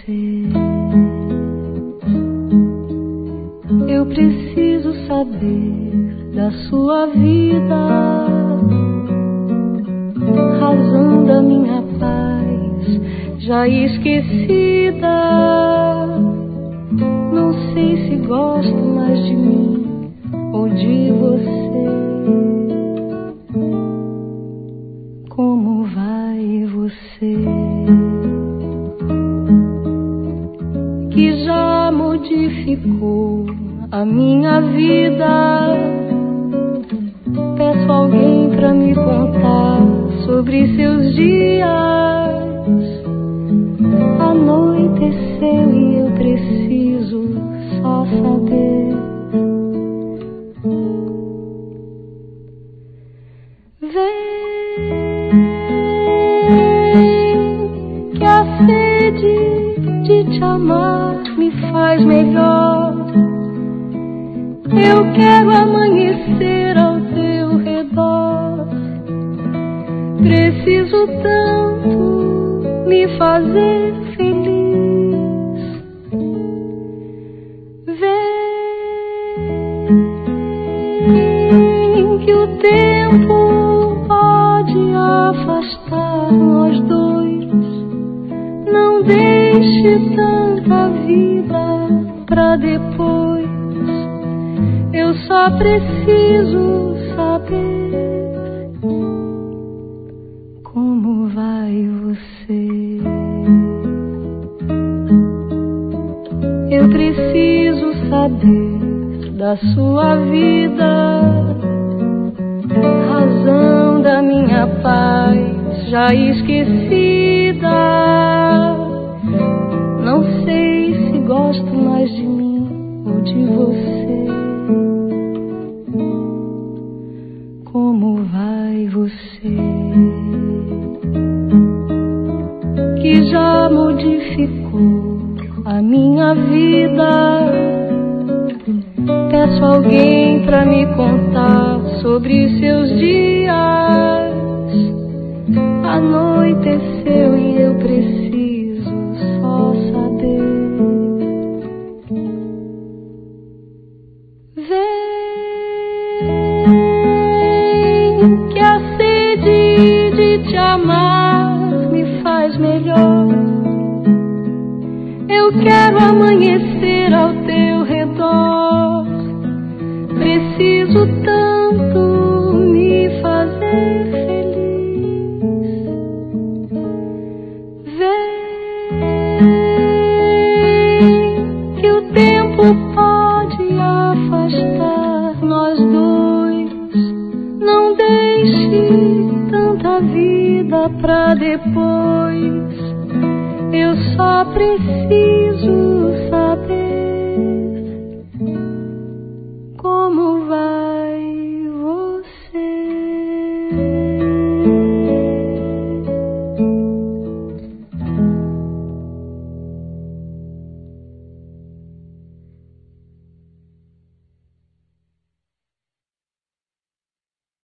você. Eu preciso saber da sua vida, razão da minha paz já esquecida. Não sei se gosto mais de mim ou de você. Como vai você, que já modificou a minha vida? Peço alguém pra me contar sobre seus dias. Anoiteceu e eu preciso só saber. Vem, que a sede de te amar me faz melhor. Eu quero amanhecer ao teu redor. Preciso tanto me fazer feliz. Vem, que o tempo pode afastar nós dois. Não deixe tanta vida pra depois. Eu só preciso saber como vai você. Eu preciso saber da sua vida, razão da minha paz já esquecida. Não sei se gosto mais de mim ou de você. Como vai você, que já modificou a minha vida? Peço alguém pra me contar sobre seus dias. Anoiteceu e eu preciso só saber. Vem, que a sede de te amar me faz melhor. Eu quero amanhecer ao teu redor. Preciso tanto me fazer feliz. Vem, que o tempo pode afastar nós dois. Não deixe tanta vida pra depois. Eu só preciso saber